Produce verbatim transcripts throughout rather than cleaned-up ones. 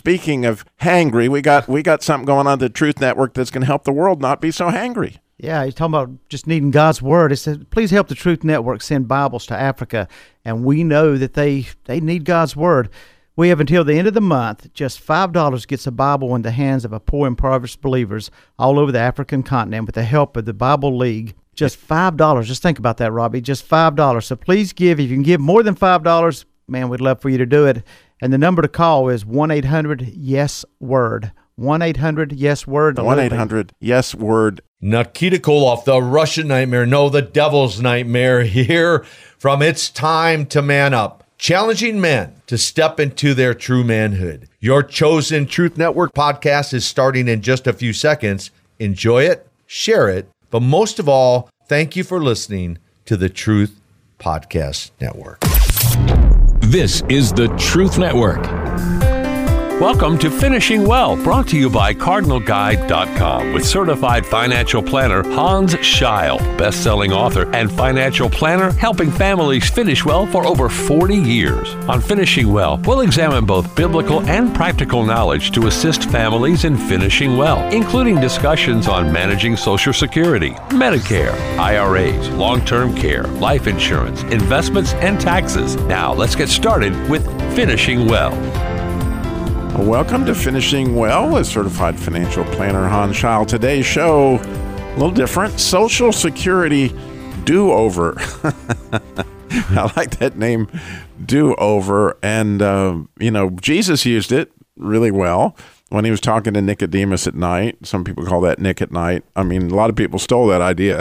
speaking of hangry, we got we got something going on at the Truth Network that's going to help the world not be so hangry. Yeah, he's talking about just needing God's word. He said, please help the Truth Network send Bibles to Africa. And we know that they, they need God's word. We have until the end of the month. Just five dollars gets a Bible in the hands of a poor, impoverished believers all over the African continent with the help of the Bible League. Just five dollars. Just think about that, Robbie. Just five dollars. So please give. If you can give more than five dollars, man, we'd love for you to do it. And the number to call is one eight hundred yes word. one eight hundred yes word. one eight hundred yes word. Nikita Koloff, the Russian nightmare, no, the devil's nightmare, here from It's Time to Man Up, challenging men to step into their true manhood. Your chosen Truth Network podcast is starting in just a few seconds. Enjoy it, share it, but most of all, thank you for listening to the Truth Podcast Network. This is the Truth Network. Welcome to Finishing Well, brought to you by Cardinal Guide dot com with certified financial planner Hans Scheil, best-selling author and financial planner helping families finish well for over forty years. On Finishing Well, we'll examine both biblical and practical knowledge to assist families in finishing well, including discussions on managing Social Security, Medicare, I R As, long-term care, life insurance, investments, and taxes. Now, let's get started with Finishing Well. Welcome to Finishing Well with certified financial planner Hans Scheil. Today's show, a little different. Social Security do-over. I like that name, do-over. And, uh, you know, Jesus used it really well when he was talking to Nicodemus at night. Some people call that Nick at night. I mean, a lot of people stole that idea.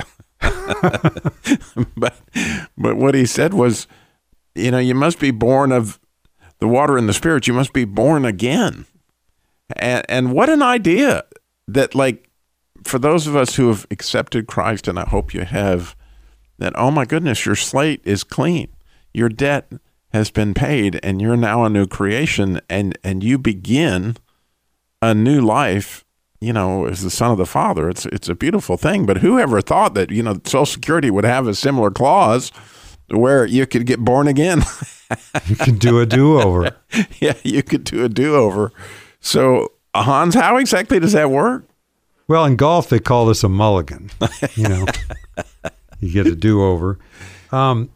but, but what he said was, you know, you must be born of the water and the Spirit. You must be born again. And, and what an idea that, like, for those of us who have accepted Christ, and I hope you have, that, oh my goodness, your slate is clean. Your debt has been paid, and you're now a new creation, and, and you begin a new life, you know, as the son of the Father. It's, it's a beautiful thing. But whoever thought that, you know, Social Security would have a similar clause where you could get born again? You can do a do-over. Yeah, you could do a do-over. So, Hans, how exactly does that work? Well, in golf, they call this a mulligan. You know, you get a do-over. Um,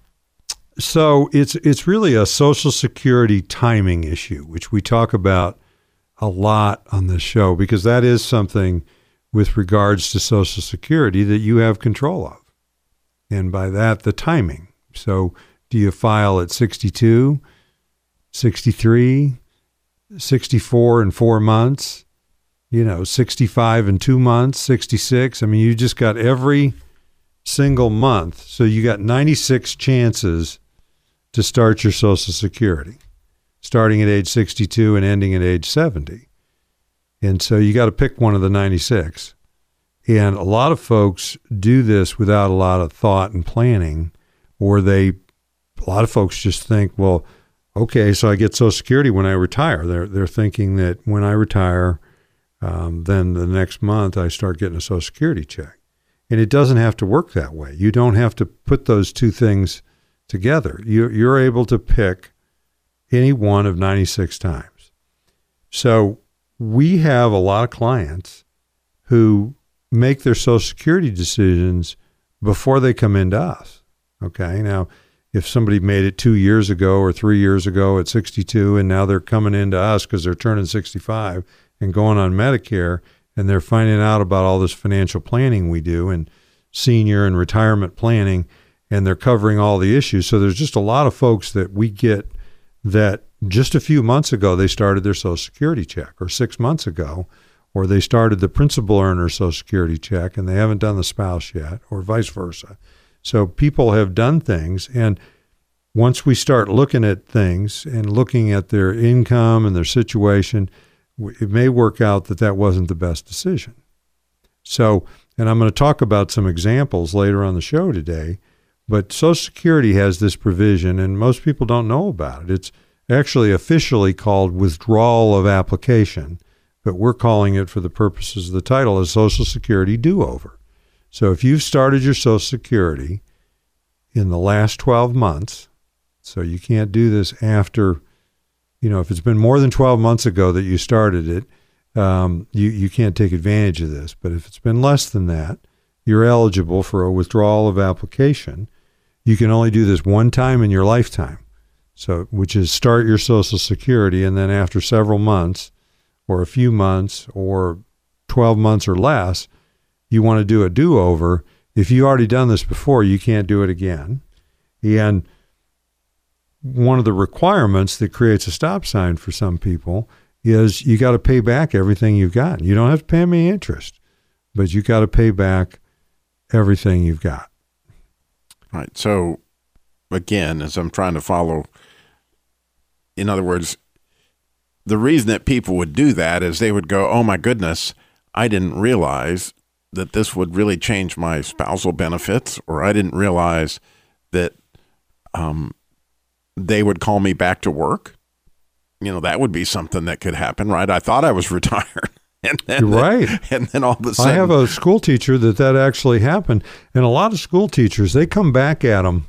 so it's it's really a Social Security timing issue, which we talk about a lot on this show, because that is something with regards to Social Security that you have control of. And by that, the timing. So do you file at sixty-two, sixty-three, sixty-four in four months, you know, sixty-five in two months, sixty-six? I mean, you just got every single month. So you got ninety-six chances to start your Social Security, starting at age sixty-two and ending at age seventy. And so you got to pick one of the ninety-six. And a lot of folks do this without a lot of thought and planning, or they, a lot of folks just think, well, okay, so I get Social Security when I retire. They're they're thinking that when I retire, um, then the next month I start getting a Social Security check. And it doesn't have to work that way. You don't have to put those two things together. You, you're able to pick any one of ninety-six times. So we have a lot of clients who make their Social Security decisions before they come into us. Okay, now, if somebody made it two years ago or three years ago at sixty-two, and now they're coming into us because they're turning sixty-five and going on Medicare, and they're finding out about all this financial planning we do and senior and retirement planning, and they're covering all the issues. So there's just a lot of folks that we get that just a few months ago they started their Social Security check, or six months ago, or they started the principal earner Social Security check and they haven't done the spouse yet, or vice versa. So people have done things, and once we start looking at things and looking at their income and their situation, it may work out that that wasn't the best decision. So, and I'm going to talk about some examples later on the show today, but Social Security has this provision, and most people don't know about it. It's actually officially called withdrawal of application, but we're calling it, for the purposes of the title, a Social Security do-over. So if you've started your Social Security in the last twelve months, so you can't do this after You know, if it's been more than twelve months ago that you started it, um, you, you can't take advantage of this. But if it's been less than that, you're eligible for a withdrawal of application. You can only do this one time in your lifetime. So, which is start your Social Security, and then after several months or a few months or twelve months or less, you want to do a do-over. If you already done this before, you can't do it again. And one of the requirements that creates a stop sign for some people is you got to pay back everything you've got. You don't have to pay them any interest, but you got to pay back everything you've got. Right. So, again, as I'm trying to follow, in other words, the reason that people would do that is they would go, oh, my goodness, I didn't realize that this would really change my spousal benefits, or I didn't realize that um, they would call me back to work. You know, that would be something that could happen, right? I thought I was retired. And then, You're right. And then all of a sudden. I have a school teacher that that actually happened. And a lot of school teachers, they come back at them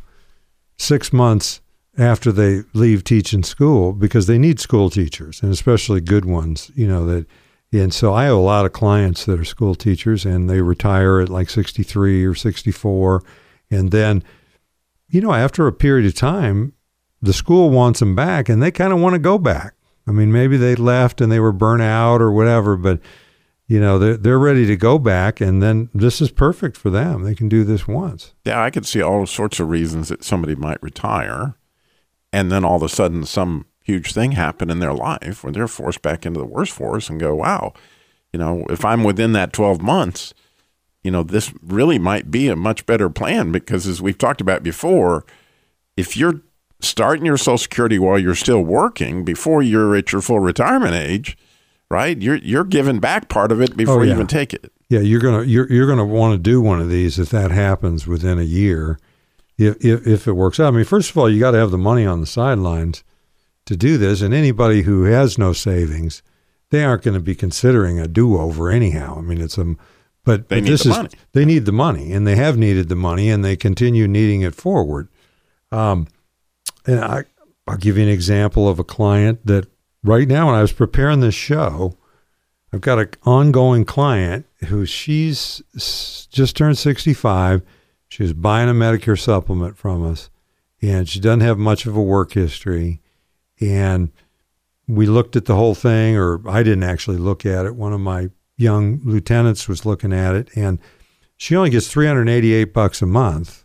six months after they leave teaching school because they need school teachers, and especially good ones, you know, that. And so I have a lot of clients that are school teachers, and they retire at like sixty-three or sixty-four. And then, you know, after a period of time, the school wants them back, and they kind of want to go back. I mean, maybe they left and they were burnt out or whatever, but, you know, they're, they're ready to go back, and then this is perfect for them. They can do this once. Yeah, I could see all sorts of reasons that somebody might retire, and then all of a sudden some huge thing happen in their life where they're forced back into the workforce and go, wow, you know, if I'm within that twelve months, you know, this really might be a much better plan, because as we've talked about before, if you're starting your Social Security while you're still working before you're at your full retirement age, right? You're you're giving back part of it before Oh, yeah. you even take it. Yeah, you're gonna you're you're gonna want to do one of these if that happens within a year, if if, if it works out. I mean, first of all, you got to have the money on the sidelines to do this, and anybody who has no savings, they aren't going to be considering a do-over anyhow. I mean, it's a but, They but need this the is money. they need the money, and they have needed the money, and they continue needing it forward. Um, and I I'll give you an example of a client that right now, when I was preparing this show, I've got an ongoing client who she's s- just turned sixty-five. She was buying a Medicare supplement from us, and she doesn't have much of a work history. And we looked at the whole thing, or I didn't actually look at it. One of my young lieutenants was looking at it, and she only gets three hundred eighty-eight bucks a month.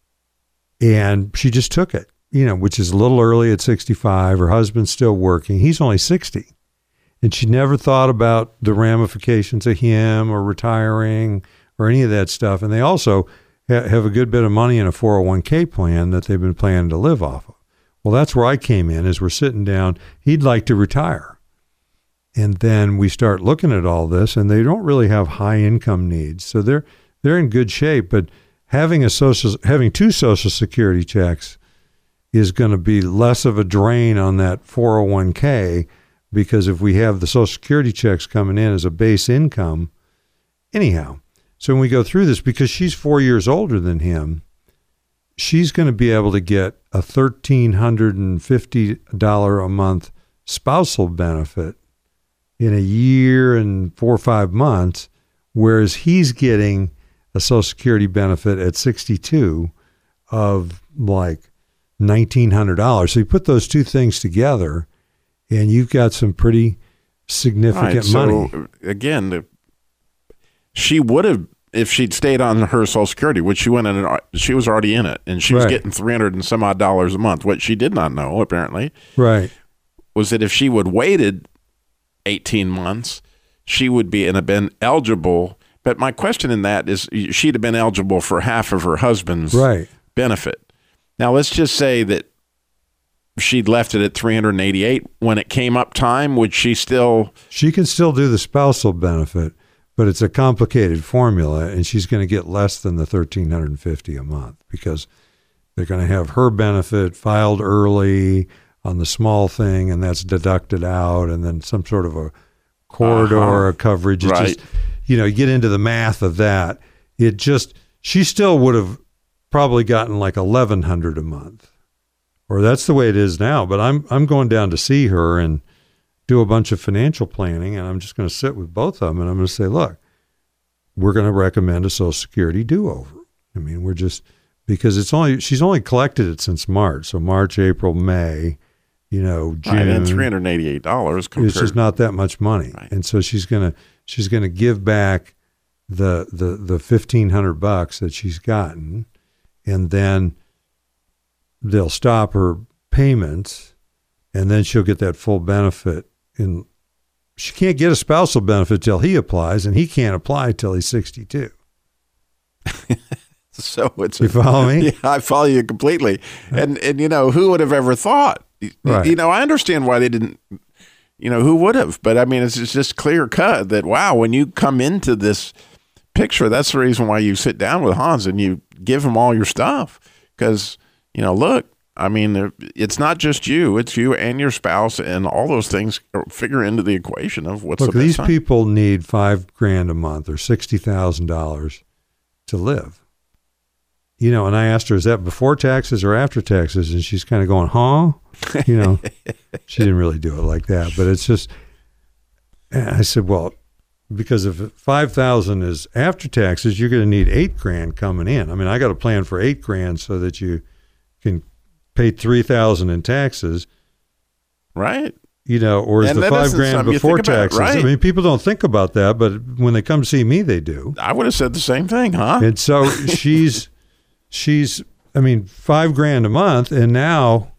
And she just took it, you know, which is a little early at sixty-five. Her husband's still working. He's only sixty. And she never thought about the ramifications of him or retiring or any of that stuff. And they also ha- have a good bit of money in a four oh one k plan that they've been planning to live off of. Well, that's where I came in. As we're sitting down, he'd like to retire. And then we start looking at all this, and they don't really have high income needs. So they're they're in good shape, but having a social having two Social Security checks is going to be less of a drain on that four oh one k, because if we have the Social Security checks coming in as a base income, anyhow. So when we go through this, because she's four years older than him, she's going to be able to get a one thousand three hundred fifty dollars a month spousal benefit in a year and four or five months, whereas he's getting a Social Security benefit at sixty-two of like nineteen hundred dollars. So you put those two things together, and you've got some pretty significant Right, money. So again, the, she would have, if she'd stayed on her Social Security, which she went in, and she was already in it, and she was Right. getting three hundred and some odd dollars a month. What she did not know, apparently, Right. was that if she would waited eighteen months, she would be and have been eligible. But my question in that is, she'd have been eligible for half of her husband's Right. benefit. Now, let's just say that she'd left it at three hundred eighty-eight. When it came up time, would she still? She can still do the spousal benefit, but it's a complicated formula, and she's going to get less than the one thousand three hundred fifty dollars a month, because they're going to have her benefit filed early on the small thing, and that's deducted out, and then some sort of a corridor Uh-huh. coverage. It's Right. just, you know, you get into the math of that. It just, she still would have probably gotten like eleven hundred dollars a month or that's the way it is now. But I'm I'm going down to see her and do a bunch of financial planning, and I'm just going to sit with both of them, and I'm going to say, look, we're going to recommend a Social Security do-over. I mean, we're just, because it's only, she's only collected it since March. So March, April, May, you know, June. Right, and three hundred eighty-eight dollars compared. It's just not that much money. Right. And so she's going to, she's going to give back the, the, the fifteen hundred bucks that she's gotten, and then they'll stop her payments, and then she'll get that full benefit. And she can't get a spousal benefit till he applies, and he can't apply till he's sixty-two. So it's you follow me? Yeah, I follow you completely. And and you know, who would have ever thought? Right. You know, I understand why they didn't. You know, who would have? But I mean, it's it's just clear cut that wow, when you come into this picture, that's the reason why you sit down with Hans and you give him all your stuff, because you know, look. I mean, it's not just you; it's you and your spouse, and all those things figure into the equation of what's Look, the best these time. people need five grand a month or sixty thousand dollars to live. You know, and I asked her, "Is that before taxes or after taxes?" And she's kind of going, "Huh?" You know, she didn't really do it like that, but it's just. And I said, "Well, because if five thousand is after taxes, you're going to need eight grand coming in. I mean, I got a plan for eight grand so that you can." Paid three thousand in taxes, right? You know, or is And the that five isn't grand something you before think about, taxes? right? I mean, people don't think about that, but when they come see me, they do. I would have said the same thing, huh? And so she's, she's, I mean, five grand a month, and now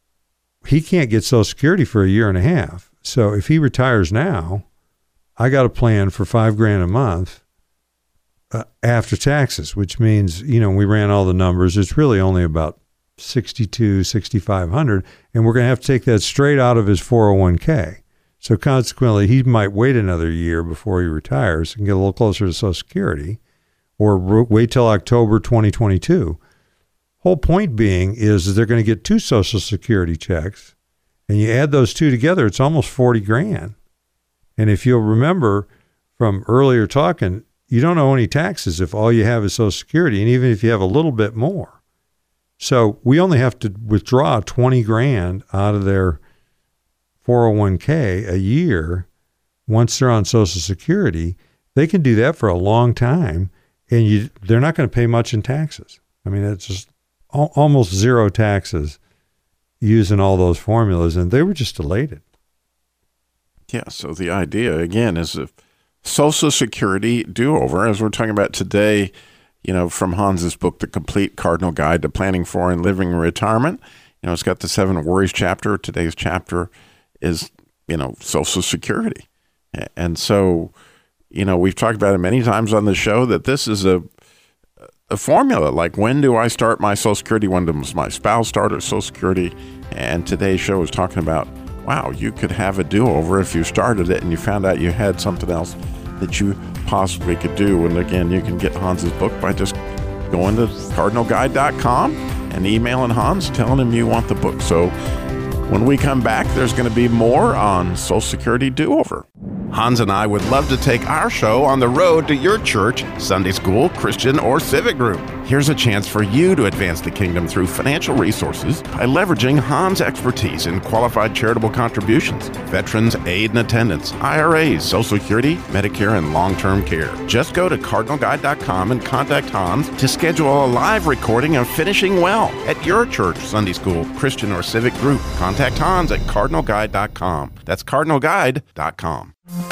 he can't get Social Security for a year and a half. So if he retires now, I got a plan for five grand a month uh, after taxes, which means, you know, we ran all the numbers. It's really only about sixty-two, sixty-five hundred, and we're going to have to take that straight out of his four oh one k. So consequently, he might wait another year before he retires and get a little closer to Social Security, or wait till October twenty twenty-two. Whole point being is they're going to get two Social Security checks, and you add those two together, it's almost forty grand. And if you'll remember from earlier talking, you don't owe any taxes if all you have is Social Security, and even if you have a little bit more. So we only have to withdraw twenty grand out of their four oh one k a year. Once they're on Social Security, they can do that for a long time, and you, they're not going to pay much in taxes. I mean, it's just al- almost zero taxes using all those formulas, and they were just elated. Yeah, so the idea, again, is a Social Security do-over, as we're talking about today, you know, from Hans's book, The Complete Cardinal Guide to Planning for and Living Retirement. You know, it's got the seven worries chapter. Today's chapter is, you know, Social Security. And so, you know, we've talked about it many times on the show that this is a a formula. Like, when do I start my Social Security? When does my spouse start her Social Security? And today's show is talking about, wow, you could have a do-over if you started it and you found out you had something else that you possibly could do. And again, you can get Hans's book by just going to cardinal guide dot com and emailing Hans, telling him you want the book. So when we come back, there's going to be more on Social Security do-over. Hans and I would love to take our show on the road to your church, Sunday school, Christian, or civic group. Here's a chance for you to advance the kingdom through financial resources by leveraging Hans' expertise in qualified charitable contributions, veterans aid and attendance, I R As, Social Security, Medicare, and long-term care. Just go to cardinal guide dot com and contact Hans to schedule a live recording of Finishing Well at your church, Sunday school, Christian, or civic group. Contact Hans at cardinal guide dot com. That's cardinal guide dot com.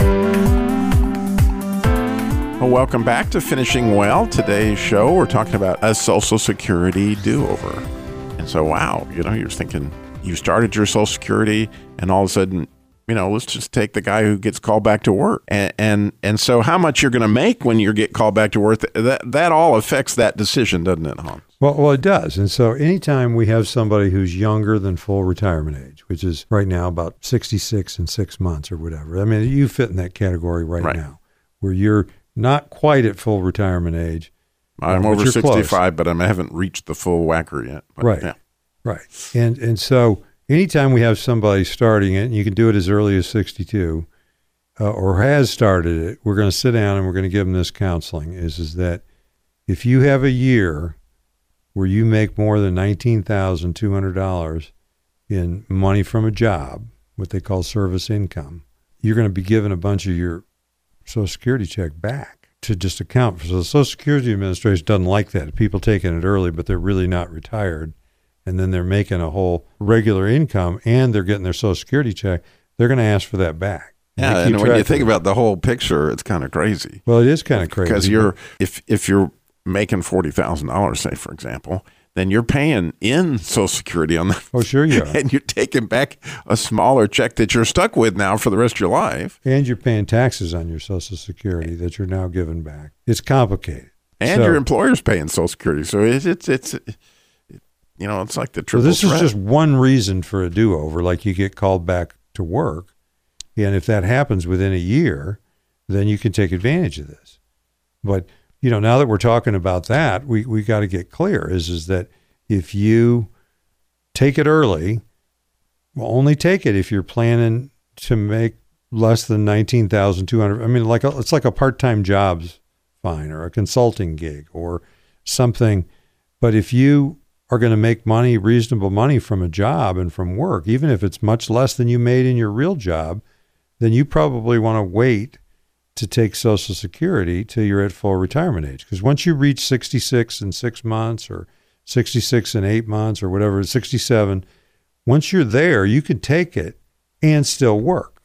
Well, welcome back to Finishing Well. Today's show, we're talking about a Social Security do-over. And so, wow, you know, you're thinking you started your Social Security and all of a sudden, you know, let's just take the guy who gets called back to work. And and, and so how much you're going to make when you get called back to work, that, that all affects that decision, doesn't it, Hans? Well, well, it does. And so anytime we have somebody who's younger than full retirement age, which is right now about sixty-six and six months or whatever. I mean, you fit in that category right, Right. now, where you're not quite at full retirement age. I'm but over you're sixty-five, close. but I haven't reached the full whacker yet. But, Right. Yeah. Right. And and so anytime we have somebody starting it, and you can do it as early as sixty-two, uh, or has started it, we're going to sit down and we're going to give them this counseling, is, is that if you have a year where you make more than nineteen thousand two hundred dollars in money from a job, what they call service income, you're going to be given a bunch of your Social Security check back to just account for. So the Social Security Administration doesn't like that. People taking it early, but they're really not retired. And then they're making a whole regular income and they're getting their Social Security check. They're going to ask for that back. Yeah, and when you think about the whole picture, it's kind of crazy. Well, it is kind of crazy. Because you're, if, if you're making forty thousand dollars, say, for example, then you're paying in Social Security on that. Oh, sure you are. And you're taking back a smaller check that you're stuck with now for the rest of your life. And you're paying taxes on your Social Security that you're now giving back. It's complicated. And so, your employer's paying Social Security. So it's, it's, it's it, you know, it's like the triple So this threat. is just one reason for a do-over, like you get called back to work. And if that happens within a year, then you can take advantage of this. But you know, now that we're talking about that, we, we got to get clear is, is that if you take it early, well, only take it if you're planning to make less than nineteen thousand two hundred. I mean, like a, it's like a part-time job's fine or a consulting gig or something. But if you are going to make money, reasonable money from a job and from work, even if it's much less than you made in your real job, then you probably want to wait to take Social Security till you're at full retirement age. Because once you reach sixty-six in six months or sixty-six in eight months or whatever, sixty-seven, once you're there, you can take it and still work.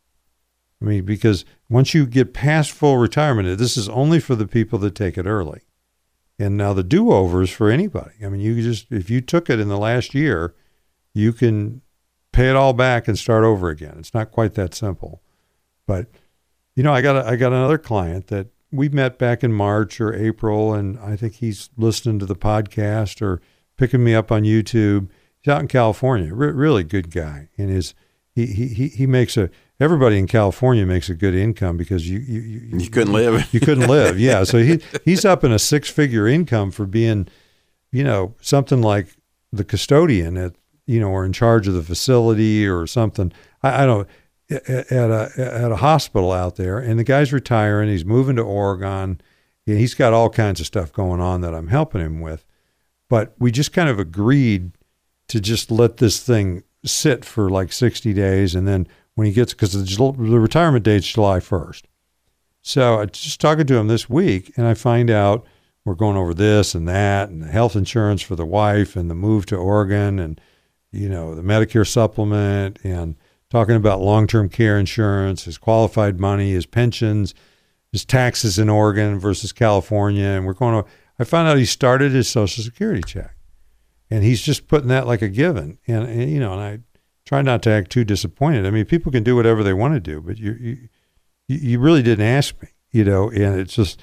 I mean, because once you get past full retirement, this is only for the people that take it early. And now the do-over is for anybody. I mean, you just, if you took it in the last year, you can pay it all back and start over again. It's not quite that simple. But you know, I got a, I got another client that we met back in March or April, and I think he's listening to the podcast or picking me up on YouTube. He's out in California, Re- really good guy, and his he he he makes a everybody in California makes a good income because you you you, you couldn't live, you couldn't live, yeah. So he he's up in a six figure income for being, you know, something like the custodian at you know or in charge of the facility or something. I, I don't. At a at a hospital out there, and the guy's retiring. He's moving to Oregon. And he's got all kinds of stuff going on that I'm helping him with. But we just kind of agreed to just let this thing sit for like sixty days, and then when he gets, because the, the retirement date's July first. So I was just talking to him this week, and I find out we're going over this and that, and the health insurance for the wife, and the move to Oregon, and you know the Medicare supplement, and talking about long-term care insurance, his qualified money, his pensions, his taxes in Oregon versus California. And we're going to, I found out he started his Social Security check. And he's just putting that like a given. And, and you know, and I try not to act too disappointed. I mean, people can do whatever they want to do, but you you, you really didn't ask me, you know, and it's just,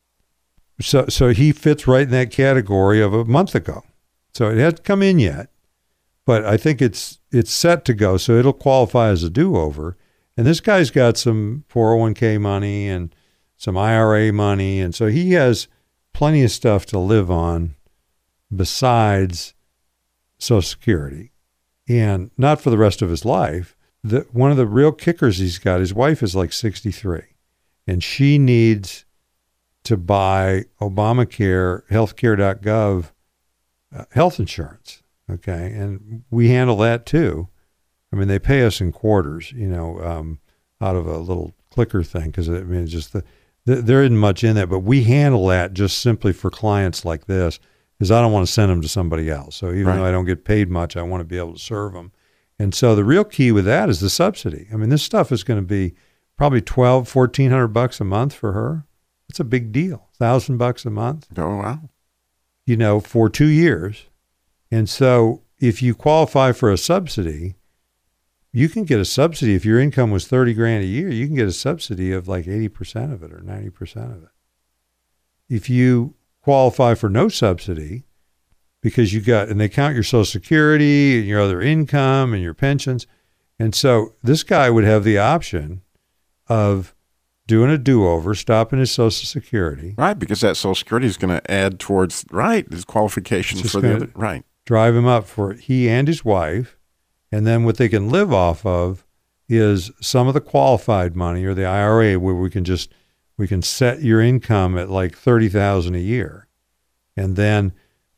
so so he fits right in that category of a month ago. So it hasn't come in yet. But I think it's it's set to go, so it'll qualify as a do-over. And this guy's got some four oh one k money and some I R A money, and so he has plenty of stuff to live on besides Social Security, and not for the rest of his life. The, one of the real kickers he's got, his wife is like sixty-three, and she needs to buy Obamacare, healthcare dot gov uh, health insurance. Okay, and we handle that too. I mean, they pay us in quarters, you know, um, out of a little clicker thing, because I mean, it's just the, the there isn't much in that, but we handle that just simply for clients like this, because I don't want to send them to somebody else. So even right. though I don't get paid much, I want to be able to serve them. And so the real key with that is the subsidy. I mean, this stuff is going to be probably twelve, fourteen hundred bucks a month for her. It's a big deal, thousand bucks a month. Oh wow! You know, for two years. And so if you qualify for a subsidy, you can get a subsidy. If your income was thirty grand a year, you can get a subsidy of like eighty percent of it or ninety percent of it. If you qualify for no subsidy, because you got, and they count your Social Security and your other income and your pensions. And so this guy would have the option of doing a do-over, stopping his Social Security. Right, because that Social Security is going to add towards, right, his qualifications for the other, right. Drive him up for he and his wife, and then what they can live off of is some of the qualified money or the I R A, where we can just we can set your income at like thirty thousand a year, and then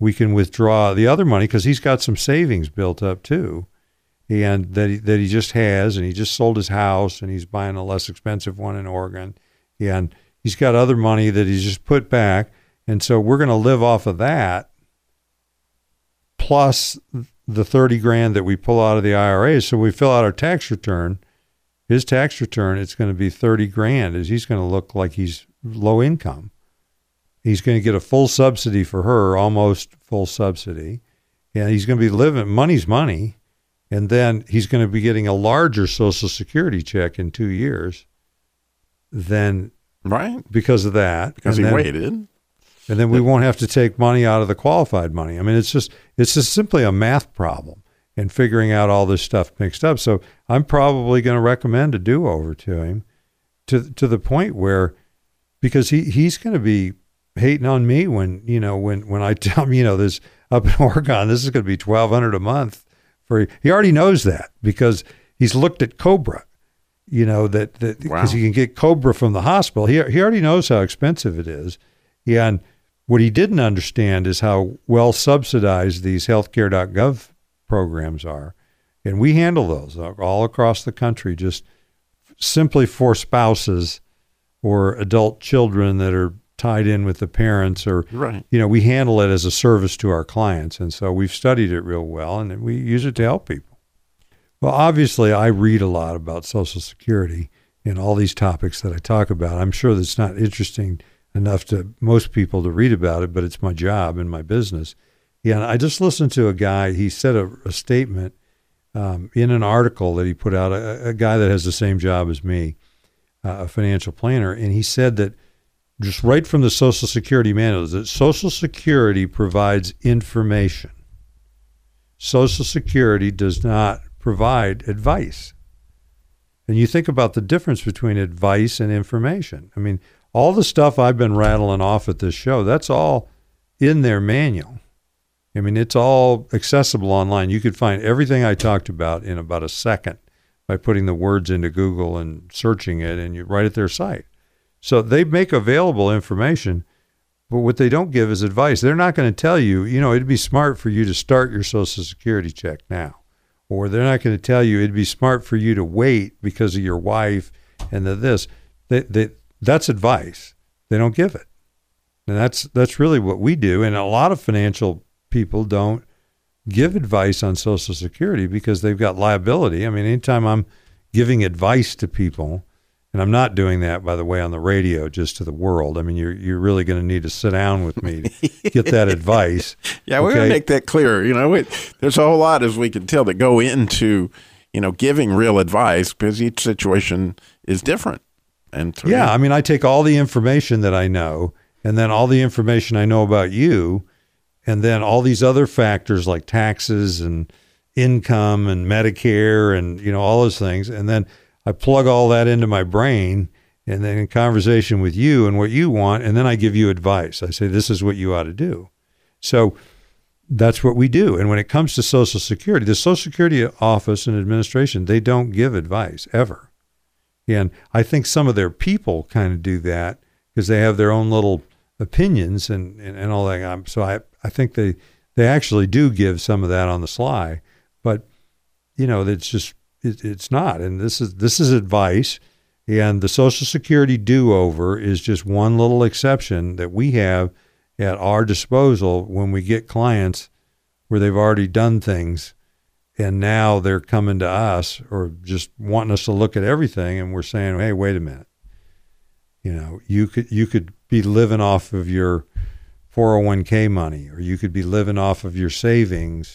we can withdraw the other money because he's got some savings built up too, and that he, that he just has, and he just sold his house, and he's buying a less expensive one in Oregon, and he's got other money that he's just put back, and so we're going to live off of that, plus the thirty grand that we pull out of the I R A. So we fill out our tax return, his tax return, it's going to be thirty grand, as he's going to look like he's low income. He's going to get a full subsidy for her, almost full subsidy. And he's going to be living, money's money. And then he's going to be getting a larger Social Security check in two years than right because of that. Because and he then, waited. And then we won't have to take money out of the qualified money. I mean, it's just, it's just simply a math problem and figuring out all this stuff mixed up. So I'm probably going to recommend a do-over to him to, to the point where, because he, he's going to be hating on me when, you know, when, when I tell him, you know, this up in Oregon, this is going to be twelve hundred dollars a month for, he already knows that because he's looked at Cobra, you know, that, that because wow. he can get Cobra from the hospital. He, he already knows how expensive it is. Yeah. And what he didn't understand is how well subsidized these healthcare dot gov programs are. And we handle those all across the country, just simply for spouses or adult children that are tied in with the parents, or, right. you know, we handle it as a service to our clients. And so we've studied it real well, and we use it to help people. Well, obviously, I read a lot about Social Security and all these topics that I talk about. I'm sure that's not interesting enough to most people to read about it, but it's my job and my business. Yeah, and I just listened to a guy, he said a, a statement um, in an article that he put out, a, a guy that has the same job as me, uh, a financial planner, and he said that just right from the Social Security manual, that Social Security provides information. Social Security does not provide advice. And you think about the difference between advice and information. I mean, all the stuff I've been rattling off at this show, that's all in their manual. I mean, it's all accessible online. You could find everything I talked about in about a second by putting the words into Google and searching it, and you're right at their site. So they make available information, but what they don't give is advice. They're not going to tell you, you know, it'd be smart for you to start your Social Security check now. Or they're not going to tell you it'd be smart for you to wait because of your wife and the this. They, they, that's advice. They don't give it. And that's that's really what we do. And a lot of financial people don't give advice on Social Security because they've got liability. I mean, anytime I'm giving advice to people, and I'm not doing that, by the way, on the radio, just to the world. I mean, you're you're really going to need to sit down with me to get that advice. Yeah, we're okay? going to make that clear. You know, it, there's a whole lot, as we can tell, that go into, you know, giving real advice because each situation is different. And so, yeah, I mean, I take all the information that I know, and then all the information I know about you, and then all these other factors like taxes and income and Medicare and, you know, all those things, and then I plug all that into my brain, and then in conversation with you and what you want, and then I give you advice. I say, this is what you ought to do. So that's what we do. And when it comes to Social Security, the Social Security office and administration, they don't give advice ever. And I think some of their people kind of do that because they have their own little opinions and, and, and all that. So I, I think they, they actually do give some of that on the sly. But, you know, it's just, it, it's not. And this is this is advice. And the Social Security do-over is just one little exception that we have at our disposal when we get clients where they've already done things and now they're coming to us or just wanting us to look at everything, and we're saying, hey, wait a minute. You know, you could you could be living off of your four oh one k money, or you could be living off of your savings,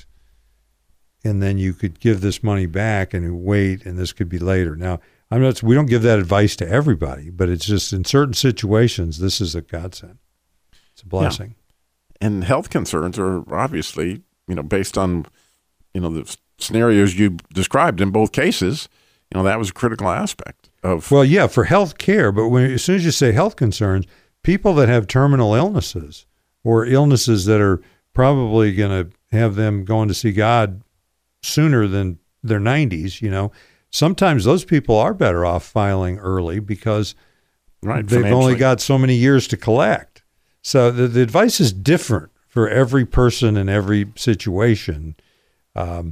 and then you could give this money back and wait, and this could be later. Now, I'm not. We don't give that advice to everybody, but it's just in certain situations, this is a godsend. It's a blessing. Yeah. And health concerns are obviously, you know, based on, you know, the scenarios you described in both cases. You know, that was a critical aspect of. Well, yeah, for health care, but when as soon as you say health concerns, people that have terminal illnesses or illnesses that are probably going to have them going to see God sooner than their nineties, you know, sometimes those people are better off filing early because right, they've only got so many years to collect. So the, the advice is different for every person in every situation. Um,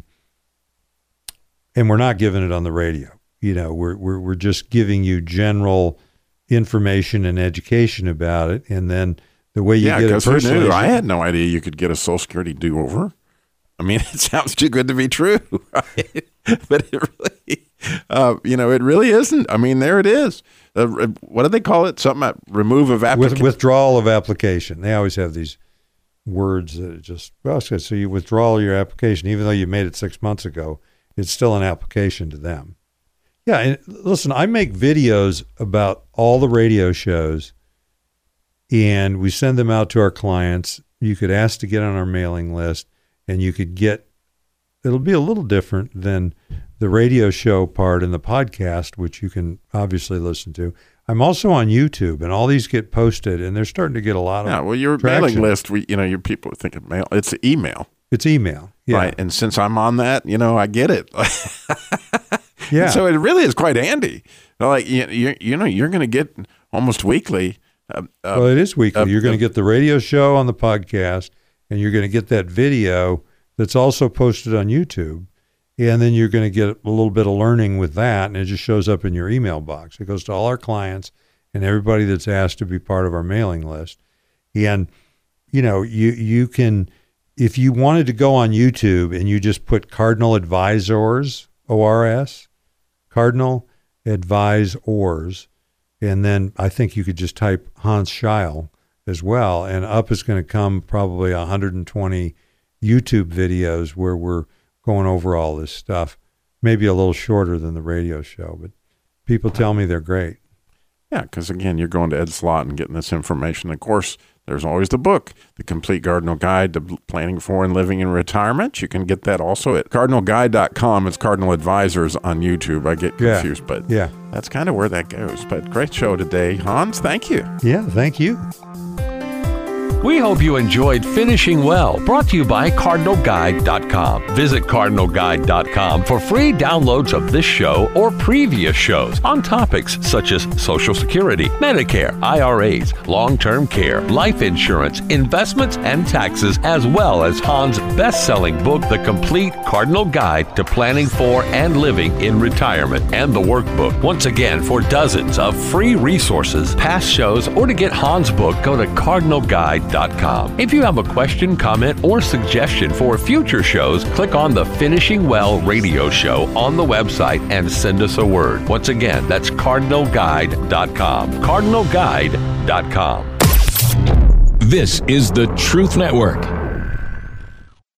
and we're not giving it on the radio. You know, we're, we're, we're just giving you general information and education about it. And then the way you yeah, get it personally. personally. Who knew? I had no idea you could get a Social Security do-over. I mean, it sounds too good to be true. But it really, uh, you know, it really isn't. I mean, there it is. Uh, what do they call it? Something about remove of application? With, withdrawal of application. They always have these words that just, well, so you withdraw your application, even though you made it six months ago, it's still an application to them. Yeah, and listen, I make videos about all the radio shows, and we send them out to our clients. You could ask to get on our mailing list, and you could get, it'll be a little different than the radio show part and the podcast, which you can obviously listen to. I'm also on YouTube, and all these get posted, and they're starting to get a lot of yeah. Well, your traction. mailing list, we, you know, your people are thinking mail. It's email, It's email, yeah. right? And since I'm on that, you know, I get it. Yeah. So it really is quite handy. Like you, you, you know, you're going to get almost weekly. Uh, uh, Well, it is weekly. uh, You're going uh, to get the radio show on the podcast, and you're going to get that video that's also posted on YouTube. And then you're going to get a little bit of learning with that, and it just shows up in your email box. It goes to all our clients and everybody that's asked to be part of our mailing list. And, you know, you you can, if you wanted to go on YouTube and you just put Cardinal Advisors, O R S, Cardinal Advisors, and then I think you could just type Hans Scheil as well, and up is going to come probably one hundred twenty YouTube videos where we're going over all this stuff, maybe a little shorter than the radio show, but people tell me they're great. Yeah, because again, you're going to Ed Slott and getting this information. Of course, there's always the book, The Complete Cardinal Guide to Planning for and Living in Retirement. You can get that also at cardinal guide dot com. It's Cardinal Advisors on YouTube. I get Yeah. confused, but Yeah. that's kind of where that goes. But great show today. Hans, thank you. Yeah, thank you. We hope you enjoyed Finishing Well, brought to you by cardinal guide dot com. Visit cardinal guide dot com for free downloads of this show or previous shows on topics such as Social Security, Medicare, I R As, long-term care, life insurance, investments, and taxes, as well as Hans' best-selling book, The Complete Cardinal Guide to Planning for and Living in Retirement, and the workbook. Once again, for dozens of free resources, past shows, or to get Hans' book, go to cardinal guide dot com. If you have a question, comment, or suggestion for future shows, click on the Finishing Well radio show on the website and send us a word. Once again, that's cardinal guide dot com. cardinal guide dot com. This is the Truth Network.